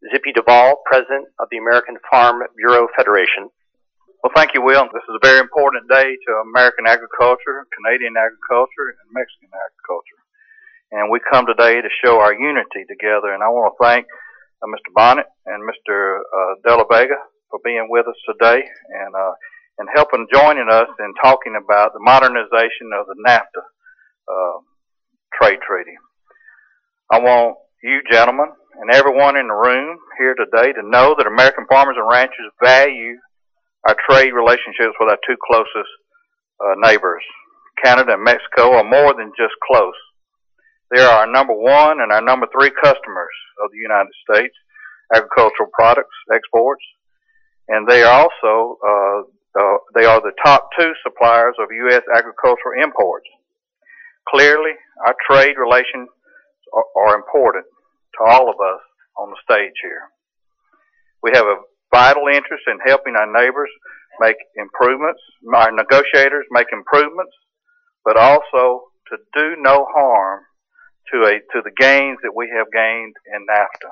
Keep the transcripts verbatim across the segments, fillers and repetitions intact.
Zippy Duvall, President of the American Farm Bureau Federation. Well, thank you, Will. This is a very important day to American agriculture, Canadian agriculture, and Mexican agriculture. And we come today to show our unity together. And I want to thank uh, Mister Bonnet and Mister Uh, De La Vega for being with us today and uh, and helping, joining us in talking about the modernization of the NAFTA uh, trade treaty. I want you gentlemen and everyone in the room here today to know that American farmers and ranchers value our trade relationships with our two closest uh, neighbors. Canada and Mexico are more than just close. They are our number one and our number three customers of the United States, agricultural products exports, and they are also uh, uh, they are the top two suppliers of U S agricultural imports. Clearly, our trade relations are, are important to all of us on the stage here. We have a vital interest in helping our neighbors make improvements, our negotiators make improvements, but also to do no harm to a to the gains that we have gained in NAFTA.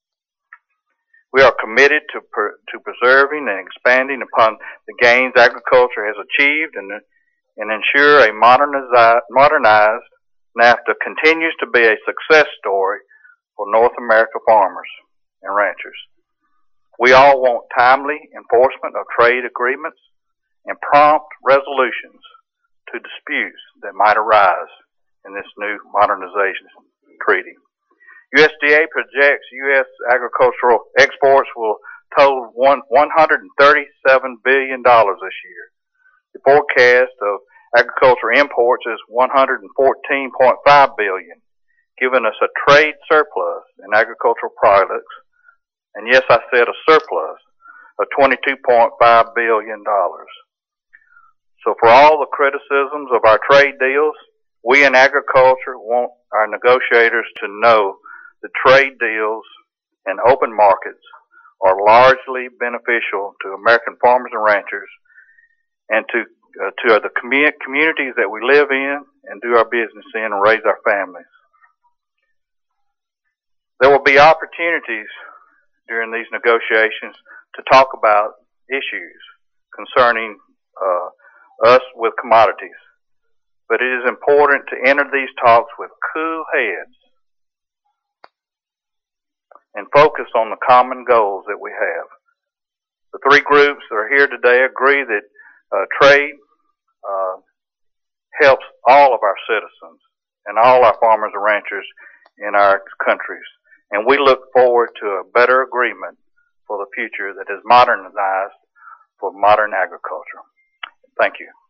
We are committed to per, to preserving and expanding upon the gains agriculture has achieved and and ensure a modernized, modernized NAFTA continues to be a success story for North America farmers and ranchers. We all want timely enforcement of trade agreements and prompt resolutions to disputes that might arise in this new modernization treaty. U S D A projects U S agricultural exports will total one hundred thirty-seven billion dollars this year. The forecast of agricultural imports is one hundred fourteen point five billion dollars, giving us a trade surplus in agricultural products, and yes, I said a surplus, of twenty-two point five billion dollars. So for all the criticisms of our trade deals, we in agriculture want our negotiators to know the trade deals and open markets are largely beneficial to American farmers and ranchers and to uh, to the commu- communities that we live in and do our business in and raise our families. There will be opportunities during these negotiations to talk about issues concerning uh, us with commodities. But it is important to enter these talks with cool heads and focus on the common goals that we have. The three groups that are here today agree that uh, trade uh, helps all of our citizens and all our farmers and ranchers in our countries. And we look forward to a better agreement for the future that is modernized for modern agriculture. Thank you.